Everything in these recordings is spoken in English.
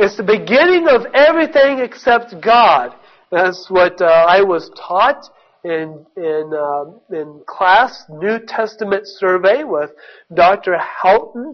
It's the beginning of everything except God. That's what I was taught in class, New Testament survey with Dr. Houghton,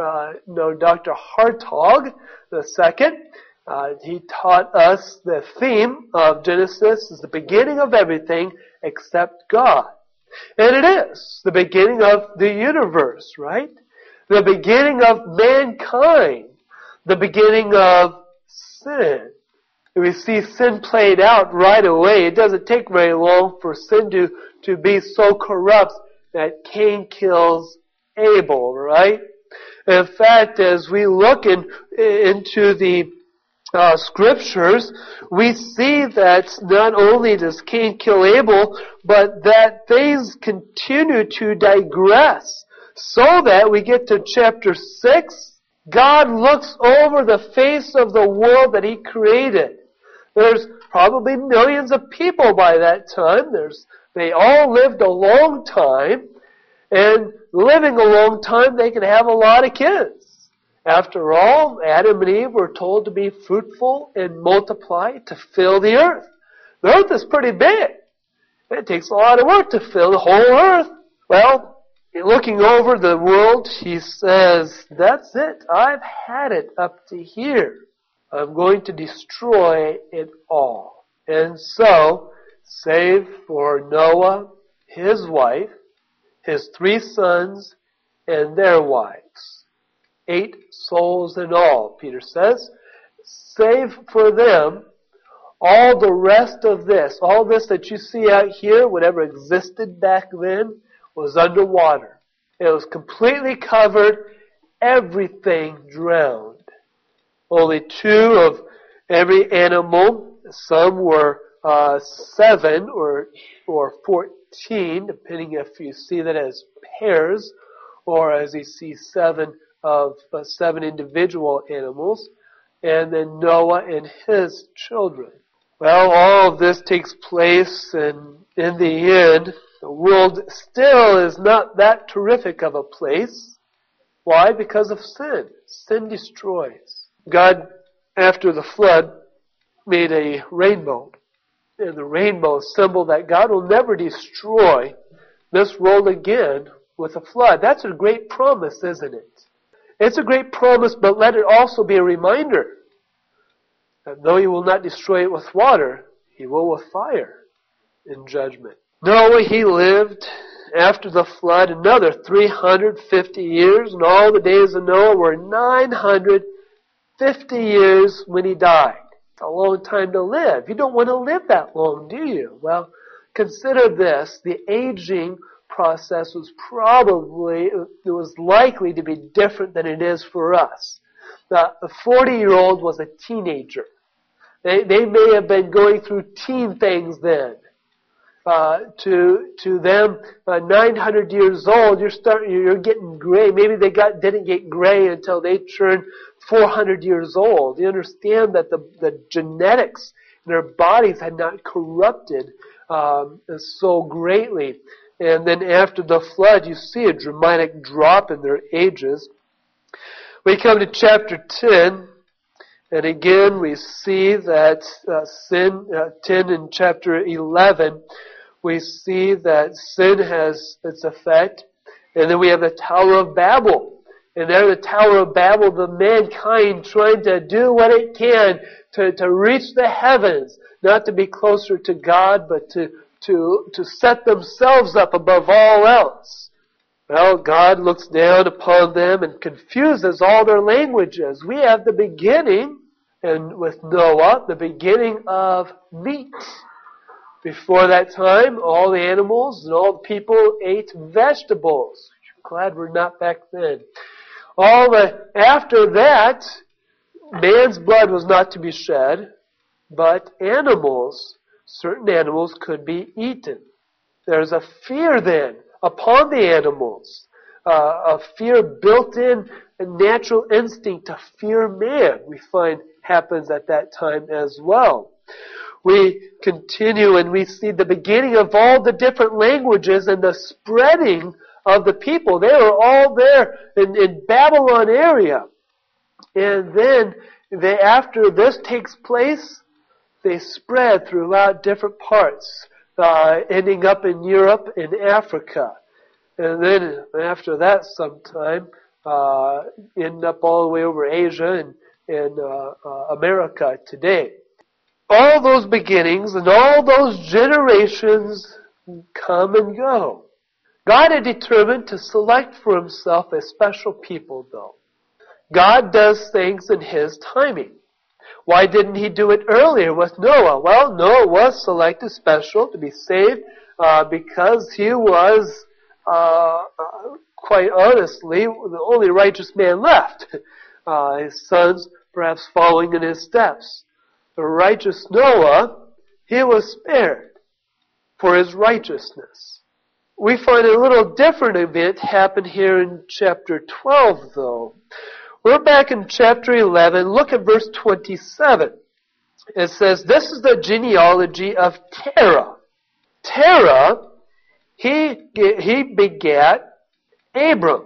Dr. Hartog the second. He taught us the theme of Genesis is the beginning of everything except God. And it is the beginning of the universe, right? The beginning of mankind. The beginning of sin. We see sin played out right away. It doesn't take very long for sin to be so corrupt that Cain kills Abel, right? In fact, as we look into the Scriptures, we see that not only does Cain kill Abel, but that things continue to digress. So that we get to chapter 6, God looks over the face of the world that He created. There's probably millions of people by that time. They all lived a long time, and living a long time, they can have a lot of kids. After all, Adam and Eve were told to be fruitful and multiply to fill the earth. The earth is pretty big. It takes a lot of work to fill the whole earth. Well, looking over the world, He says, that's it. I've had it up to here. I'm going to destroy it all. And so, save for Noah, his wife, his 3 sons, and their wives. 8 souls in all, Peter says. Save for them all the rest of this. All this that you see out here, whatever existed back then, was underwater. It was completely covered. Everything drowned. Only 2 of every animal. Some were 7 or 14, depending if you see that as pairs or as you see 7 individual animals, and then Noah and his children. Well, all of this takes place, and in the end, the world still is not that terrific of a place. Why? Because of sin. Sin destroys. God, after the flood, made a rainbow. And the rainbow symbol that God will never destroy this world again with a flood. That's a great promise, isn't it? It's a great promise, but let it also be a reminder that though He will not destroy it with water, He will with fire in judgment. Noah, he lived after the flood another 350 years, and all the days of Noah were 950 years when he died. It's a long time to live. You don't want to live that long, do you? Well, consider this. The aging process was likely to be different than it is for us. The 40-year-old was a teenager. They may have been going through teen things then. To them, 900 years old, you're getting gray. Maybe they didn't get gray until they turned 400 years old. You understand that the genetics in their bodies had not corrupted so greatly. And then after the flood, you see a dramatic drop in their ages. We come to chapter 10, and again we see that 10 in chapter 11, we see that sin has its effect. And then we have the Tower of Babel. And there the Tower of Babel, the mankind trying to do what it can to reach the heavens, not to be closer to God, but to set themselves up above all else. Well, God looks down upon them and confuses all their languages. We have the beginning, and with Noah, the beginning of meat. Before that time, all the animals and all the people ate vegetables. I'm glad we're not back then. After that, man's blood was not to be shed, but certain animals could be eaten. There's a fear then upon the animals, a fear built in, a natural instinct to fear man, we find happens at that time as well. We continue and we see the beginning of all the different languages and the spreading of the people. They were all there in Babylon area. And then after this takes place, they spread throughout different parts, ending up in Europe and Africa. And then after that sometime, end up all the way over Asia and America today. All those beginnings and all those generations come and go. God had determined to select for himself a special people, though. God does things in his timing. Why didn't he do it earlier with Noah? Well, Noah was selected special to be saved because he was, quite honestly, the only righteous man left. His sons perhaps following in his steps. The righteous Noah, he was spared for his righteousness. We find a little different event happen here in chapter 12, though. We're back in chapter 11. Look at verse 27. It says, this is the genealogy of Terah. Terah, he begat Abram,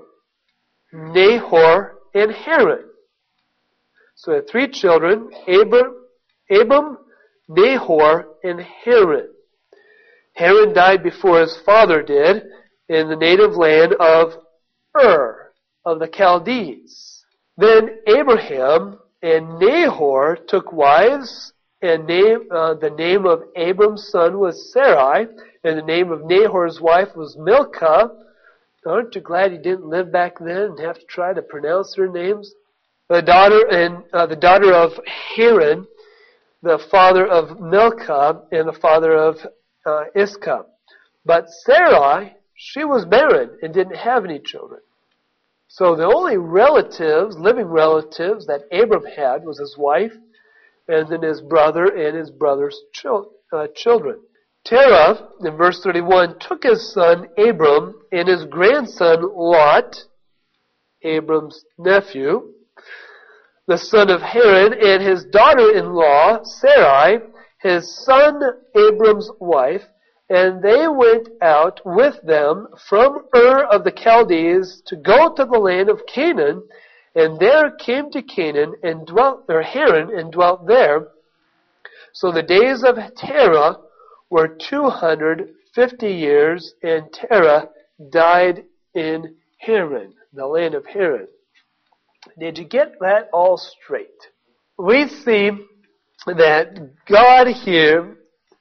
Nahor, and Haran. So he had three children, Abram, Nahor, and Haran. Haran died before his father did in the native land of Ur, of the Chaldees. Then Abraham and Nahor took wives, and the name of Abram's son was Sarai, and the name of Nahor's wife was Milcah. Aren't you glad you didn't live back then and have to try to pronounce their names? The daughter of Haran, the father of Milcah, and the father of Iscah. But Sarai, she was barren and didn't have any children. So the only relatives, living relatives, that Abram had was his wife, and then his brother and his brother's children. Terah, in verse 31, took his son Abram and his grandson Lot, Abram's nephew, the son of Haran, and his daughter-in-law Sarai, his son Abram's wife, and they went out with them from Ur of the Chaldees to go to the land of Canaan, and there came to Canaan and Haran and dwelt there. So the days of Terah were 250 years, and Terah died in Haran, the land of Haran. Did you get that all straight? We see that God here,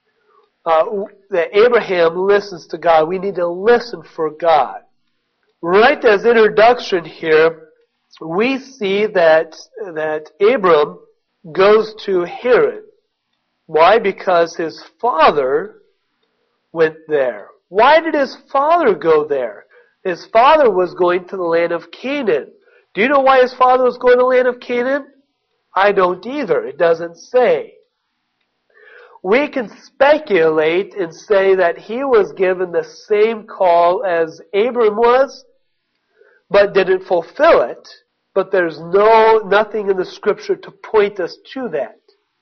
that Abraham listens to God. We need to listen for God. Right as introduction here, we see that Abram goes to Haran. Why? Because his father went there. Why did his father go there? His father was going to the land of Canaan. Do you know why his father was going to the land of Canaan? I don't either. It doesn't say. We can speculate and say that he was given the same call as Abram was, but didn't fulfill it. But there's nothing in the scripture to point us to that.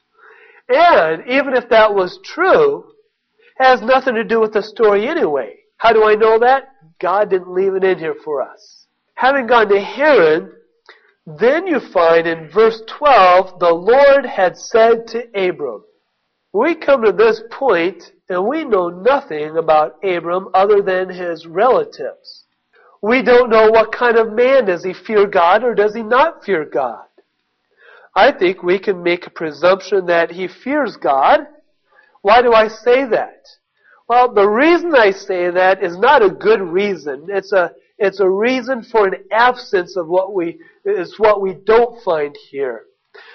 And even if that was true, it has nothing to do with the story anyway. How do I know that? God didn't leave it in here for us. Having gone to Haran, then you find in verse 12, the Lord had said to Abram. We come to this point and we know nothing about Abram other than his relatives. We don't know what kind of man. Does he fear God or does he not fear God? I think we can make a presumption that he fears God. Why do I say that? Well, the reason I say that is not a good reason. It's a reason for an absence of what we don't find here.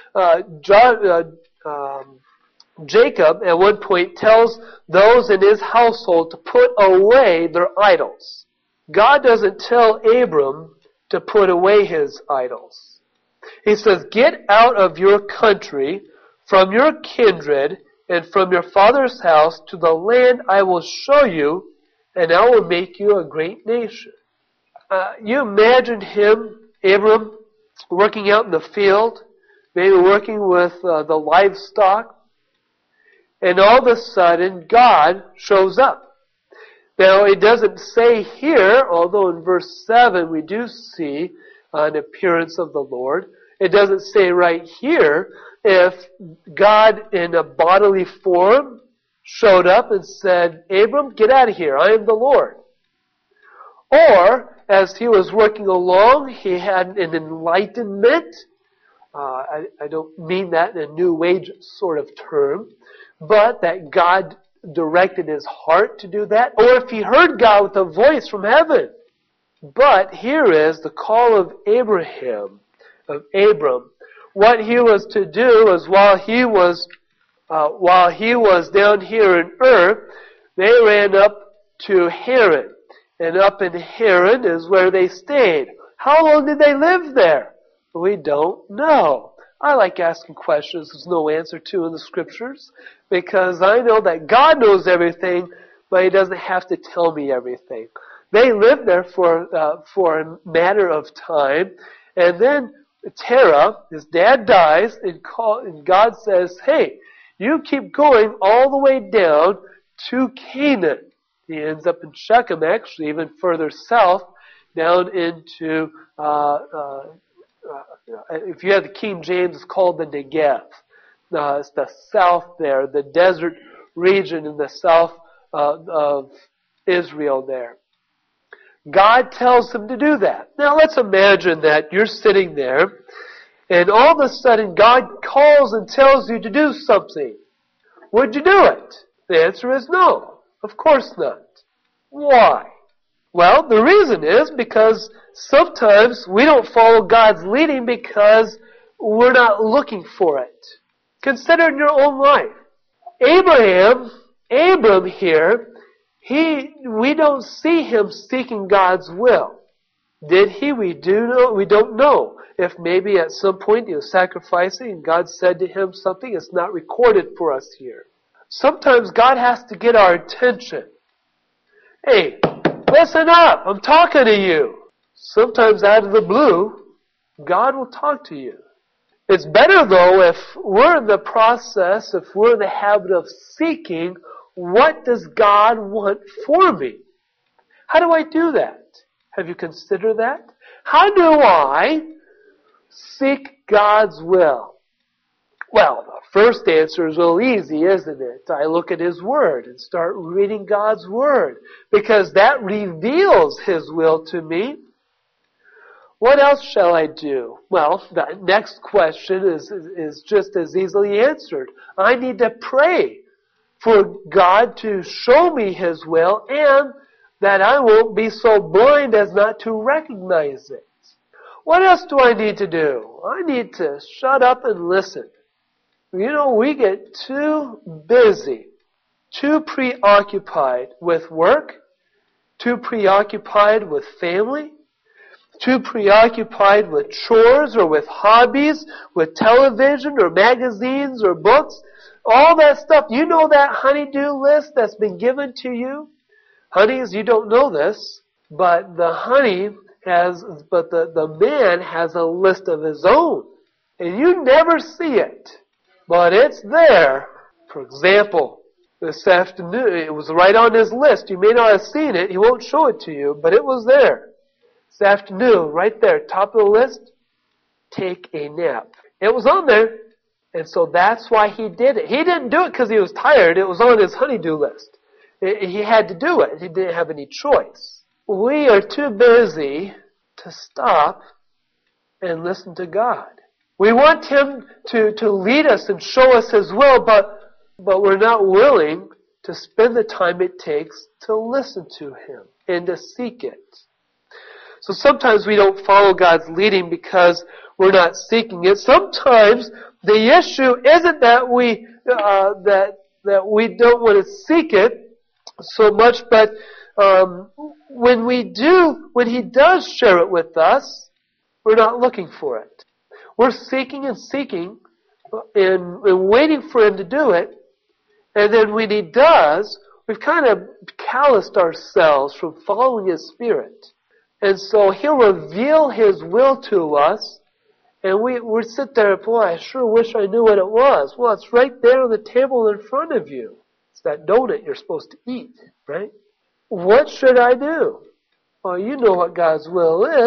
Jacob at one point tells those in his household to put away their idols. God doesn't tell Abram to put away his idols. He says, get out of your country, from your kindred, and from your father's house to the land I will show you, and I will make you a great nation. You imagine Abram, working out in the field, maybe working with the livestock, and all of a sudden God shows up. Now it doesn't say here, although in verse 7 we do see an appearance of the Lord. It doesn't say right here if God in a bodily form showed up and said, Abram, get out of here, I am the Lord. Or, as he was working along, he had an enlightenment. I don't mean that in a New Age sort of term, but that God directed his heart to do that. Or if he heard God with a voice from heaven. But here is the call of Abram. What he was to do was while he was down here in earth, they ran up to Haran. And up in Haran is where they stayed. How long did they live there? We don't know. I like asking questions there's no answer to in the Scriptures, because I know that God knows everything, but He doesn't have to tell me everything. They lived there for a matter of time, and then Terah, his dad, dies, and God says, hey, you keep going all the way down to Canaan. He ends up in Shechem, actually, even further south, down into, if you have the King James, it's called the Negev. It's the south there, the desert region in the south of Israel there. God tells him to do that. Now let's imagine that you're sitting there, and all of a sudden God calls and tells you to do something. Would you do it? The answer is no. Of course not. Why? Well, the reason is because sometimes we don't follow God's leading because we're not looking for it. Consider in your own life. Abram here, we don't see him seeking God's will. Did he? We don't know. If maybe at some point he was sacrificing and God said to him something, it's not recorded for us here. Sometimes God has to get our attention. Hey, listen up, I'm talking to you. Sometimes out of the blue, God will talk to you. It's better though if we're in the process, if we're in the habit of seeking, what does God want for me? How do I do that? Have you considered that? How do I seek God's will? Well, the first answer is real easy, isn't it? I look at His Word and start reading God's Word, because that reveals His will to me. What else shall I do? Well, the next question is just as easily answered. I need to pray for God to show me His will, and that I won't be so blind as not to recognize it. What else do I need to do? I need to shut up and listen. You know, we get too busy, too preoccupied with work, too preoccupied with family, too preoccupied with chores or with hobbies, with television or magazines or books. All that stuff. You know that honey-do list that's been given to you? Honeys, you don't know this, but the man has a list of his own. And you never see it. But it's there. For example, this afternoon, it was right on his list. You may not have seen it. He won't show it to you, but it was there. This afternoon, right there, top of the list, take a nap. It was on there. And so that's why he did it. He didn't do it because he was tired. It was on his honey-do list. He had to do it. He didn't have any choice. We are too busy to stop and listen to God. We want Him to lead us and show us His will, but we're not willing to spend the time it takes to listen to Him and to seek it. So sometimes we don't follow God's leading because we're not seeking it. Sometimes the issue isn't that we don't want to seek it so much, but when He does share it with us, we're not looking for it. We're seeking and seeking and waiting for Him to do it. And then when He does, we've kind of calloused ourselves from following His Spirit. And so He'll reveal His will to us. And we sit there, boy, I sure wish I knew what it was. Well, it's right there on the table in front of you. It's that donut you're supposed to eat, right? What should I do? Well, you know what God's will is.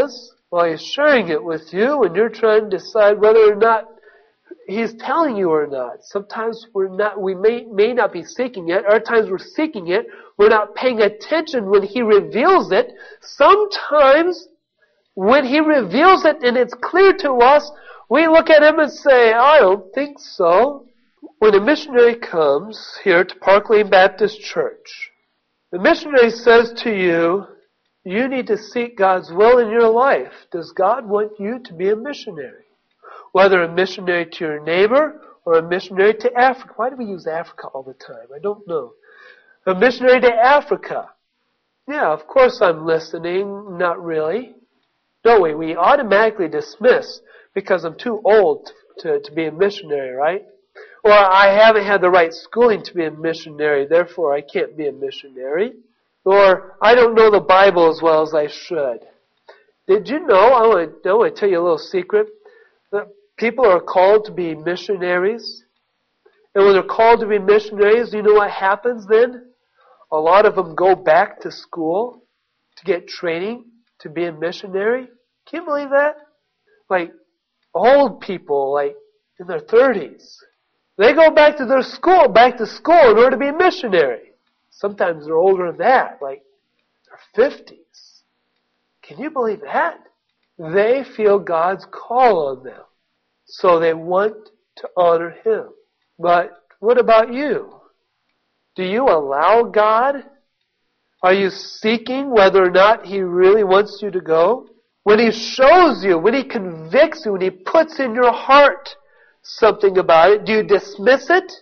Well, He's sharing it with you and you're trying to decide whether or not He's telling you or not. Sometimes we may not be seeking it. Other times we're seeking it. We're not paying attention when He reveals it. Sometimes when He reveals it and it's clear to us, we look at Him and say, I don't think so. When a missionary comes here to Park Lane Baptist Church, the missionary says to you, you need to seek God's will in your life. Does God want you to be a missionary? Whether a missionary to your neighbor or a missionary to Africa. Why do we use Africa all the time? I don't know. A missionary to Africa. Yeah, of course I'm listening. Not really. No, we automatically dismiss because I'm too old to be a missionary, right? Or I haven't had the right schooling to be a missionary, therefore I can't be a missionary. Or I don't know the Bible as well as I should. Did you know, I want to tell you a little secret, that people are called to be missionaries. And when they're called to be missionaries, you know what happens then? A lot of them go back to school to get training to be a missionary. Can you believe that? Like old people, like in their 30s. They go back to school in order to be a missionary. Sometimes they're older than that, like their 50s. Can you believe that? They feel God's call on them. So they want to honor Him. But what about you? Do you allow God? Are you seeking whether or not He really wants you to go? When He shows you, when He convicts you, when He puts in your heart something about it, do you dismiss it?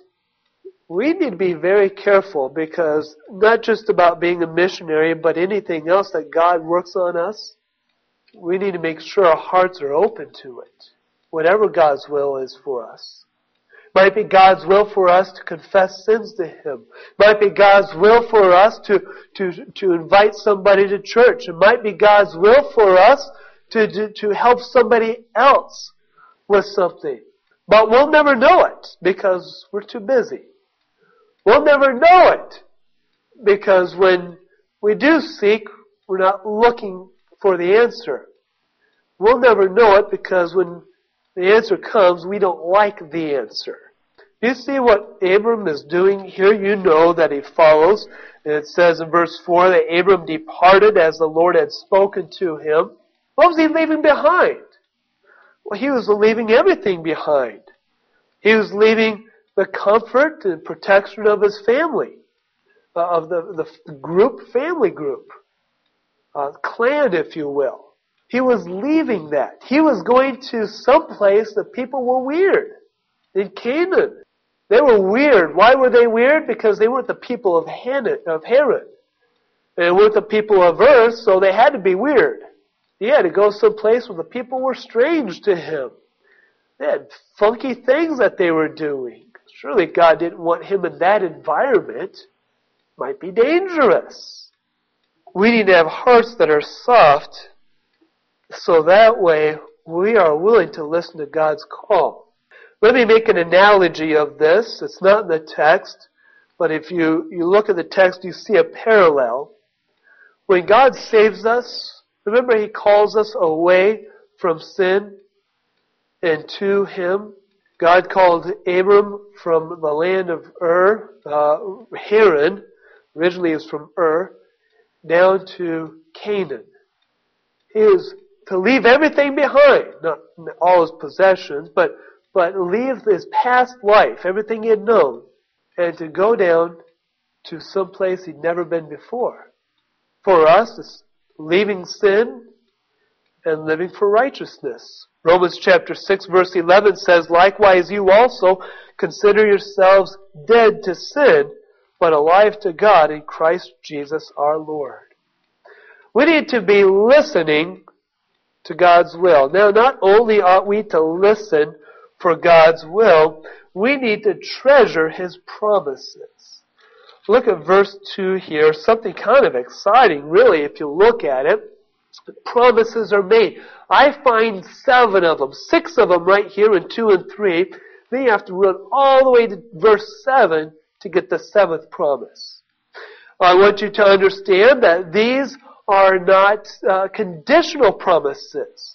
We need to be very careful because not just about being a missionary, but anything else that God works on us, we need to make sure our hearts are open to it. Whatever God's will is for us. Might be God's will for us to confess sins to Him. Might be God's will for us to invite somebody to church. It might be God's will for us to help somebody else with something. But we'll never know it because we're too busy. We'll never know it because when we do seek, we're not looking for the answer. We'll never know it because when the answer comes, we don't like the answer. You see what Abram is doing here? You know that he follows. And it says in verse 4 that Abram departed as the Lord had spoken to him. What was he leaving behind? Well, he was leaving everything behind. He was leaving the comfort and protection of his family, of the family group, clan, if you will. He was leaving that. He was going to some place that people were weird. In Canaan. They were weird. Why were they weird? Because they weren't the people of Haran. They weren't the people of Earth, so they had to be weird. He had to go someplace where the people were strange to him. They had funky things that they were doing. Surely God didn't want him in that environment. Might be dangerous. We need to have hearts that are soft, so that way we are willing to listen to God's call. Let me make an analogy of this. It's not in the text, but if you look at the text, you see a parallel. When God saves us, remember He calls us away from sin and to Him. God called Abram from the land of Haran, originally it was from down to Canaan. He was to leave everything behind, not all his possessions, but leave his past life, everything he had known, and to go down to some place he'd never been before. For us, it's leaving sin and living for righteousness. Romans chapter 6 verse 11 says, likewise you also consider yourselves dead to sin, but alive to God in Christ Jesus our Lord. We need to be listening to God's will. Now, not only ought we to listen for God's will, we need to treasure His promises. Look at verse 2 here. Something kind of exciting, really, if you look at it. The promises are made. I find 7 of them, 6 of them right here in 2 and 3. Then you have to run all the way to verse 7 to get the 7th promise. I want you to understand that these are not conditional promises.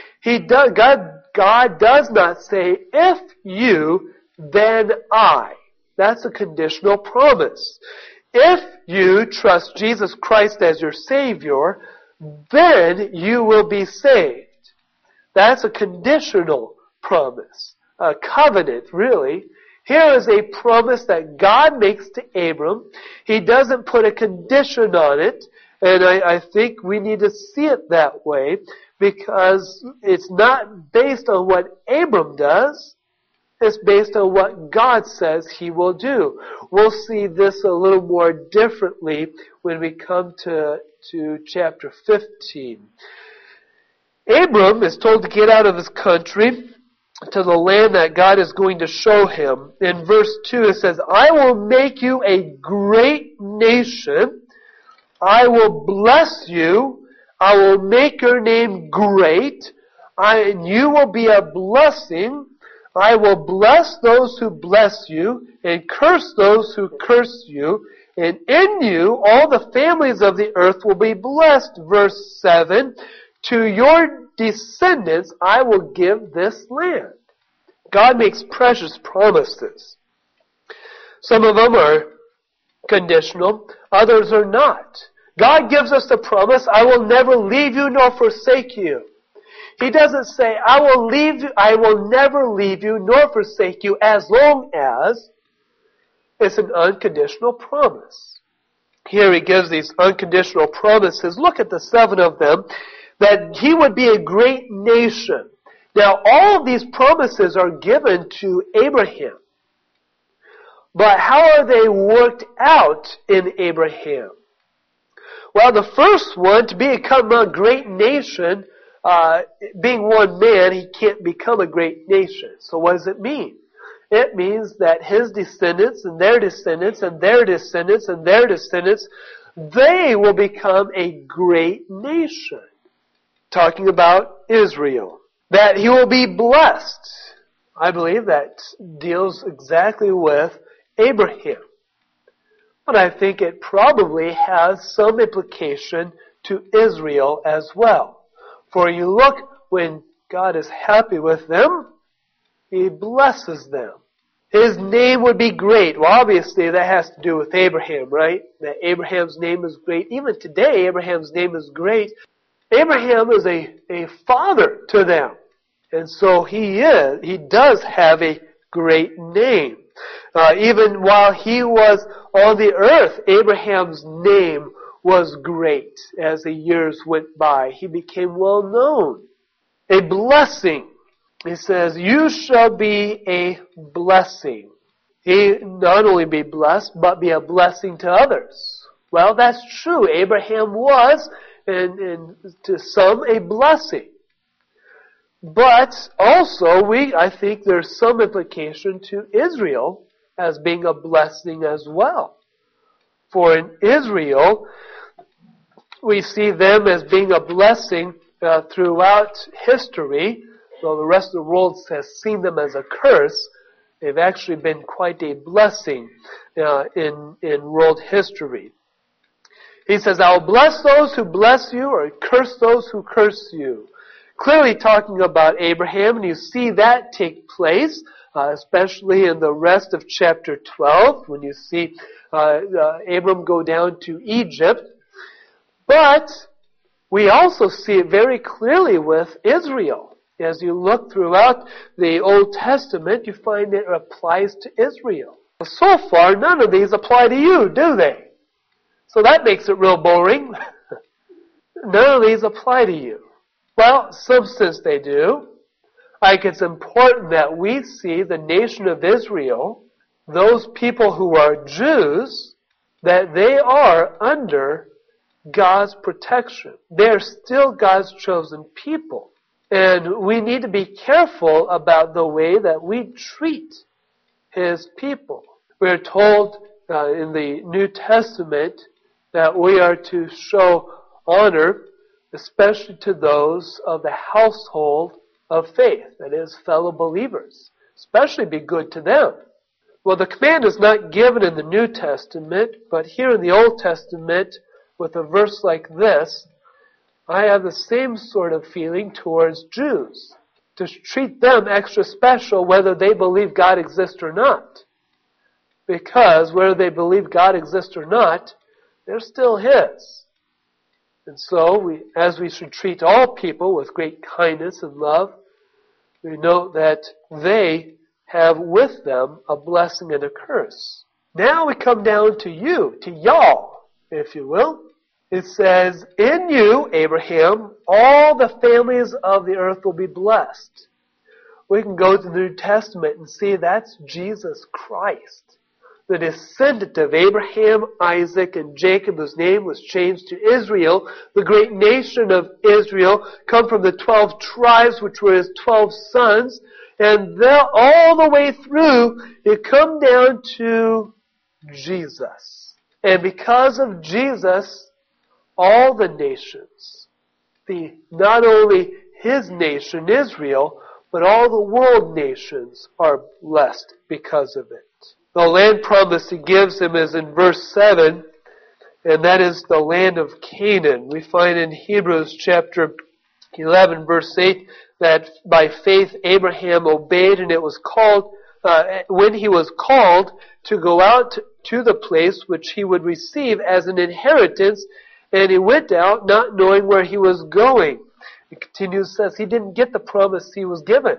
God does not say, if you, then I. That's a conditional promise. If you trust Jesus Christ as your Savior, then you will be saved. That's a conditional promise. A covenant, really. Here is a promise that God makes to Abram. He doesn't put a condition on it, and I think we need to see it that way, because it's not based on what Abram does. It's based on what God says He will do. We'll see this a little more differently when we come to chapter 15. Abram is told to get out of his country to the land that God is going to show him. In verse 2 it says, I will make you a great nation. I will bless you. I will make your name great. And you will be a blessing. I will bless those who bless you, and curse those who curse you. And in you all the families of the earth will be blessed. Verse 7, to your descendants I will give this land. God makes precious promises. Some of them are conditional, others are not. God gives us the promise, I will never leave you nor forsake you. He doesn't say, I will never leave you nor forsake you as long as. It's an unconditional promise. Here He gives these unconditional promises. Look at the 7 of them. That He would be a great nation. Now all of these promises are given to Abraham. But how are they worked out in Abraham? Well, the first one, to become a great nation, being one man, he can't become a great nation. So what does it mean? It means that his descendants and their descendants and their descendants and their descendants, they will become a great nation. Talking about Israel. That he will be blessed. I believe that deals exactly with Abraham. But I think it probably has some implication to Israel as well. For you look, when God is happy with them, He blesses them. His name would be great. Well, obviously that has to do with Abraham, right? That Abraham's name is great. Even today, Abraham's name is great. Abraham is a father to them. And so he does have a great name. Even while he was on the earth, Abraham's name was great. As the years went by, he became well known. A blessing. He says, you shall be a blessing. He not only be blessed, but be a blessing to others. Well, that's true. Abraham was, and to some, a blessing. But also, I think there's some implication to Israel as being a blessing as well. For in Israel, we see them as being a blessing throughout history. Though the rest of the world has seen them as a curse, they've actually been quite a blessing in world history. He says, I will bless those who bless you, or curse those who curse you. Clearly talking about Abraham, and you see that take place, especially in the rest of chapter 12, when you see Abram go down to Egypt. But we also see it very clearly with Israel. As you look throughout the Old Testament, you find it applies to Israel. So far, none of these apply to you, do they? So that makes it real boring. None of these apply to you. Well, some sense they do. I think it's important that we see the nation of Israel, those people who are Jews, that they are under God's protection. They are still God's chosen people. And we need to be careful about the way that we treat His people. We are told in the New Testament that we are to show honor, especially to those of the household of faith, that is, fellow believers. Especially be good to them. Well, the command is not given in the New Testament, but here in the Old Testament, with a verse like this, I have the same sort of feeling towards Jews. To treat them extra special whether they believe God exists or not. Because whether they believe God exists or not, they're still His. And so, as we should treat all people with great kindness and love, we note that they have with them a blessing and a curse. Now we come down to you, to y'all, if you will. It says, in you, Abraham, all the families of the earth will be blessed. We can go to the New Testament and see that's Jesus Christ, the descendant of Abraham, Isaac, and Jacob, whose name was changed to Israel, the great nation of Israel, come from the 12 tribes, which were His 12 sons, and all the way through, you come down to Jesus. And because of Jesus, all the nations, not only His nation, Israel, but all the world nations are blessed because of it. The land promise He gives them is in verse 7, and that is the land of Canaan. We find in Hebrews chapter 11, verse 8, that by faith Abraham obeyed, and it was called, when he was called to go out to the place which he would receive as an inheritance, and he went out not knowing where he was going. It continues, says he didn't get the promise he was given.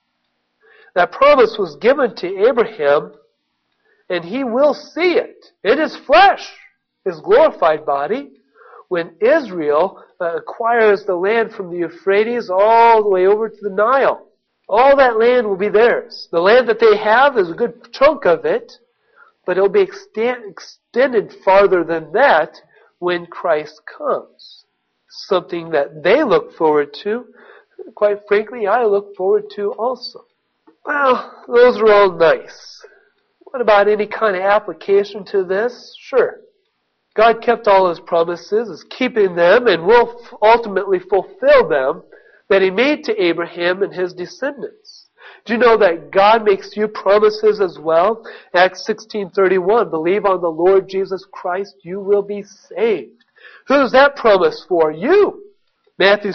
That promise was given to Abraham, and he will see it in his flesh, his glorified body, when Israel acquires the land from the Euphrates all the way over to the Nile. All that land will be theirs. The land that they have is a good chunk of it, but it will be extended farther than that when Christ comes. Something that they look forward to. Quite frankly, I look forward to also. Well, those are all nice. What about any kind of application to this? Sure. God kept all His promises, is keeping them, and will ultimately fulfill them that He made to Abraham and his descendants. Do you know that God makes you promises as well? Acts 16:31, believe on the Lord Jesus Christ, you will be saved. Who's that promise for? You. Matthew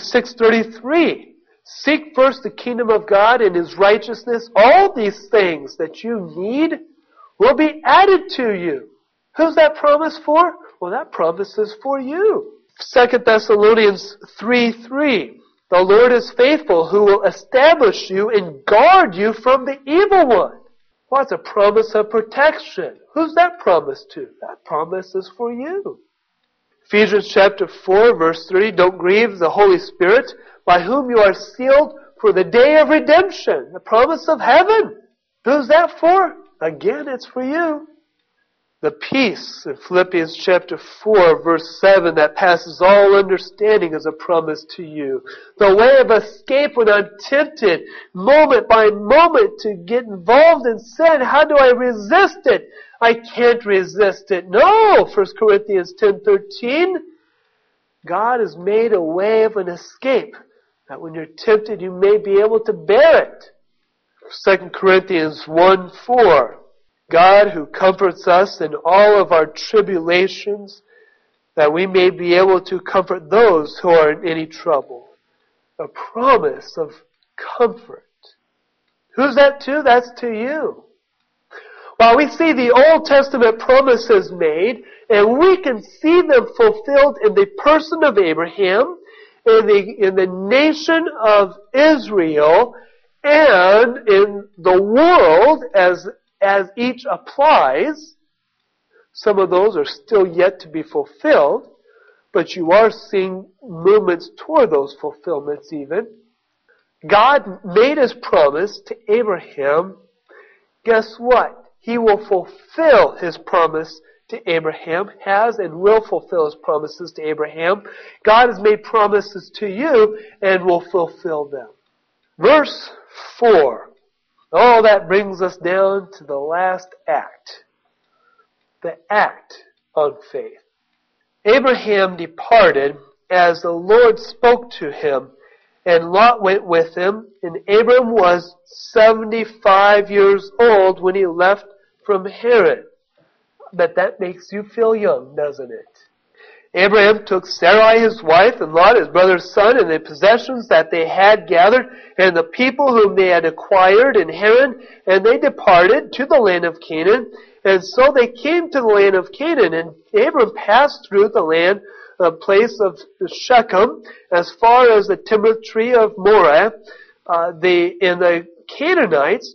6:33, seek first the kingdom of God and His righteousness. All these things that you need will be added to you. Who's that promise for? Well, that promise is for you. 2 Thessalonians 3:3, the Lord is faithful, who will establish you and guard you from the evil one. What's a promise of protection? Who's that promise to? That promise is for you. Ephesians chapter 4, verse 3, don't grieve the Holy Spirit, by whom you are sealed for the day of redemption. The promise of heaven. Who's that for? Again, it's for you. The peace in Philippians chapter 4, verse 7, that passes all understanding is a promise to you. The way of escape when I'm tempted, moment by moment, to get involved in sin. How do I resist it? I can't resist it. No! 1 Corinthians 10:13, God has made a way of an escape, that when you're tempted, you may be able to bear it. 2 Corinthians 1:4, God who comforts us in all of our tribulations, that we may be able to comfort those who are in any trouble. A promise of comfort. Who's that to? That's to you. While we see the Old Testament promises made, and we can see them fulfilled in the person of Abraham, in the nation of Israel, and in the world as each applies. Some of those are still yet to be fulfilled, but you are seeing movements toward those fulfillments even. God made His promise to Abraham. Guess what? He will fulfill His promise to Abraham, has and will fulfill His promises to Abraham. God has made promises to you and will fulfill them. Verse 4. All that brings us down to the last act. The act of faith. Abraham departed as the Lord spoke to him, and Lot went with him, and Abram was 75 years old when he left from Haran. But that makes you feel young, doesn't it? Abraham took Sarai his wife and Lot his brother's son and the possessions that they had gathered and the people whom they had acquired in Haran, and they departed to the land of Canaan. And so they came to the land of Canaan, and Abram passed through the land, the place of Shechem, as far as the timber tree of Moreh. The Canaanites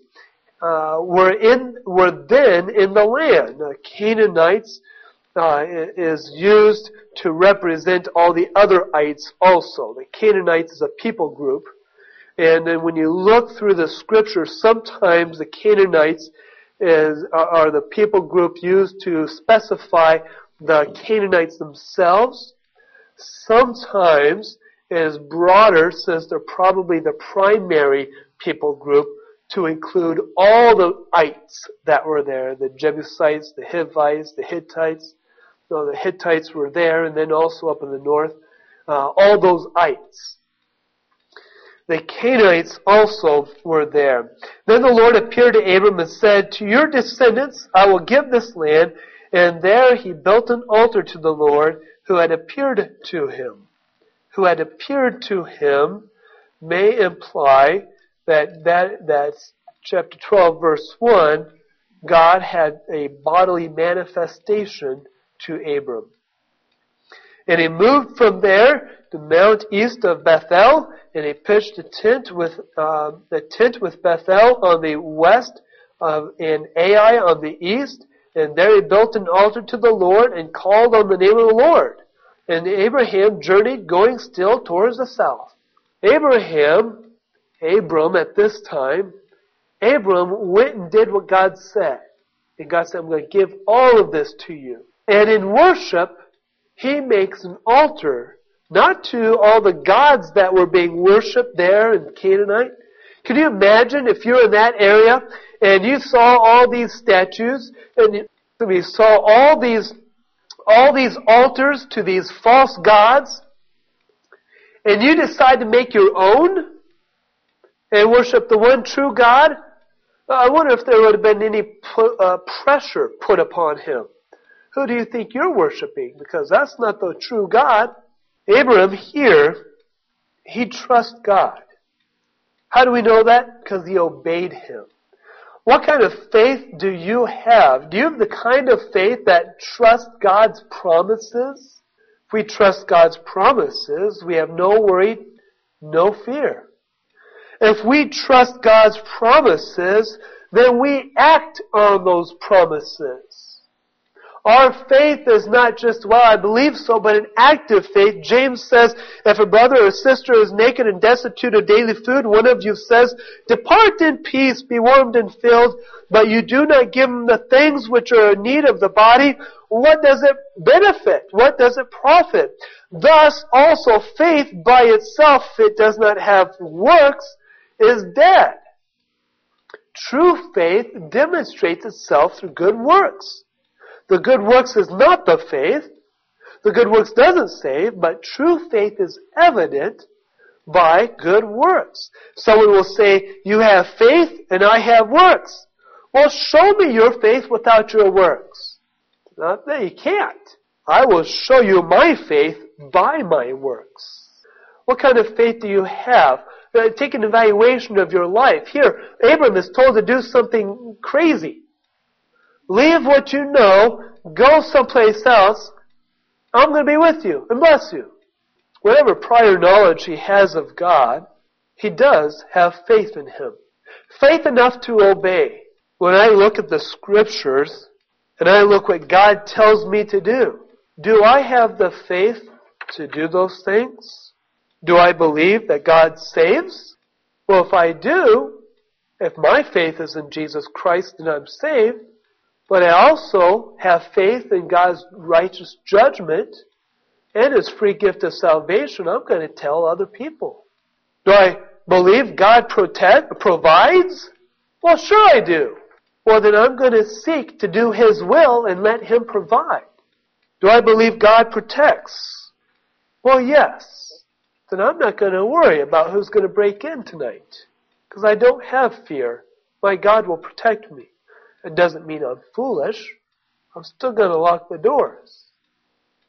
were then in the land. The Canaanites is used to represent all the other ites also. The Canaanites is a people group. And then when you look through the scripture, sometimes the Canaanites are the people group used to specify the Canaanites themselves. Sometimes it is broader, since they're probably the primary people group, to include all the ites that were there, the Jebusites, the Hivites, the Hittites. So the Hittites were there, and then also up in the north, all those ites. The Canaanites also were there. Then the Lord appeared to Abram and said, "To your descendants I will give this land." And there he built an altar to the Lord who had appeared to him. Who had appeared to him may imply that's chapter 12, verse 1, God had a bodily manifestation to Abram. And he moved from there to Mount east of Bethel, and he pitched the tent with Bethel on the west, and Ai on the east. And there he built an altar to the Lord and called on the name of the Lord. And Abraham journeyed, going still towards the south. Abram at this time, Abram went and did what God said. And God said, "I'm going to give all of this to you." And in worship, he makes an altar, not to all the gods that were being worshipped there in Canaanite. Can you imagine if you're in that area and you saw all these statues and you saw all these altars to these false gods, and you decide to make your own and worship the one true God? I wonder if there would have been any pressure put upon him. Who do you think you're worshiping? Because that's not the true God. Abram here, he trusts God. How do we know that? Because he obeyed him. What kind of faith do you have? Do you have the kind of faith that trusts God's promises? If we trust God's promises, we have no worry, no fear. If we trust God's promises, then we act on those promises. Our faith is not just, well, I believe so, but an active faith. James says, if a brother or sister is naked and destitute of daily food, one of you says, "Depart in peace, be warmed and filled," but you do not give them the things which are in need of the body, what does it benefit? What does it profit? Thus also faith by itself, if it does not have works, is dead. True faith demonstrates itself through good works. The good works is not the faith. The good works doesn't save, but true faith is evident by good works. Someone will say, "You have faith and I have works." Well, show me your faith without your works. No, you can't. I will show you my faith by my works. What kind of faith do you have? Take an evaluation of your life. Here, Abram is told to do something crazy. Leave what you know, go someplace else. I'm going to be with you and bless you. Whatever prior knowledge he has of God, he does have faith in Him. Faith enough to obey. When I look at the Scriptures and I look what God tells me to do I have the faith to do those things? Do I believe that God saves? Well, if I do, if my faith is in Jesus Christ, then I'm saved. But I also have faith in God's righteous judgment and His free gift of salvation. I'm going to tell other people. Do I believe God provides? Well, sure I do. Well, then I'm going to seek to do His will and let Him provide. Do I believe God protects? Well, yes. Then I'm not going to worry about who's going to break in tonight, because I don't have fear. My God will protect me. It doesn't mean I'm foolish. I'm still going to lock the doors.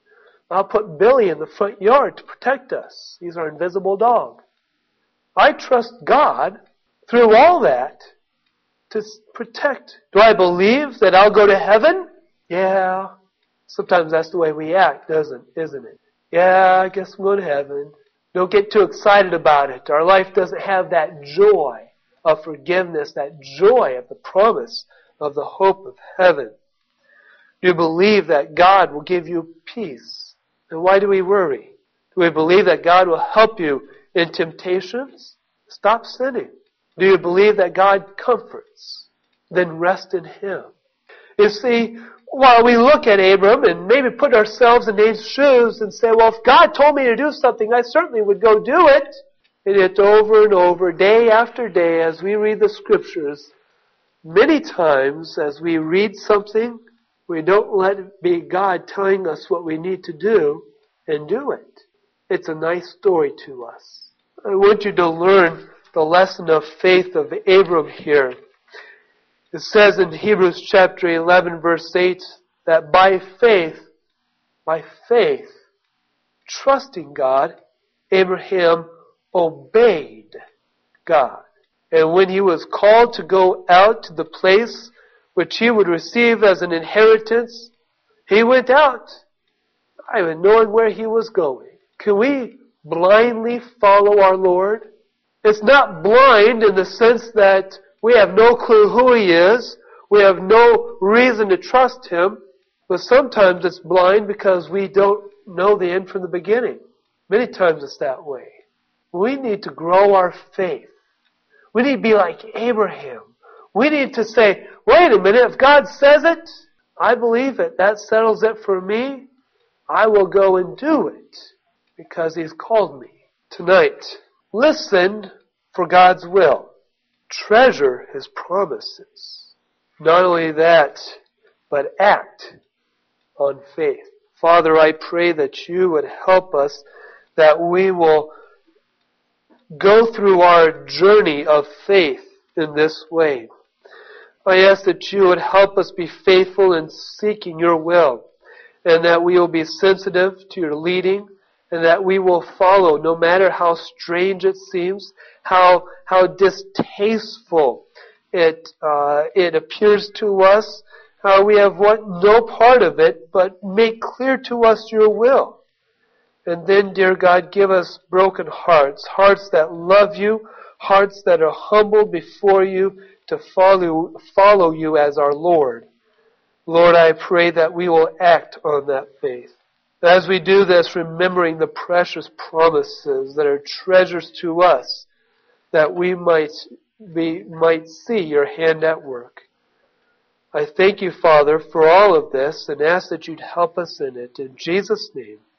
I'll put Billy in the front yard to protect us. He's our invisible dog. I trust God through all that to protect. Do I believe that I'll go to heaven? Yeah. Sometimes that's the way we act, isn't it? Yeah, I guess I'm going to heaven. Don't get too excited about it. Our life doesn't have that joy of forgiveness, that joy of the promise of the hope of heaven. Do you believe that God will give you peace? And why do we worry? Do we believe that God will help you in temptations? Stop sinning. Do you believe that God comforts? Then rest in Him. You see, while we look at Abram and maybe put ourselves in his shoes and say, well, if God told me to do something, I certainly would go do it. And yet over and over, day after day, as we read the Scriptures, many times as we read something, we don't let it be God telling us what we need to do and do it. It's a nice story to us. I want you to learn the lesson of faith of Abram here. It says in Hebrews chapter 11 verse 8 that by faith, trusting God, Abraham obeyed God. And when he was called to go out to the place which he would receive as an inheritance, he went out, not even knowing where he was going. Can we blindly follow our Lord? It's not blind in the sense that we have no clue who He is. We have no reason to trust Him. But sometimes it's blind because we don't know the end from the beginning. Many times it's that way. We need to grow our faith. We need to be like Abraham. We need to say, wait a minute, if God says it, I believe it. That settles it for me. I will go and do it because He's called me. Tonight, listen for God's will. Treasure His promises. Not only that, but act on faith. Father, I pray that You would help us, that we will go through our journey of faith in this way. I ask that You would help us be faithful in seeking Your will, and that we will be sensitive to Your leading, and that we will follow no matter how strange it seems, how distasteful it appears to us, how we have no part of it, but make clear to us Your will. And then, dear God, give us broken hearts, hearts that love You, hearts that are humble before You to follow You as our Lord. Lord, I pray that we will act on that faith. As we do this, remembering the precious promises that are treasures to us, that we might see Your hand at work. I thank You, Father, for all of this and ask that You'd help us in it. In Jesus' name.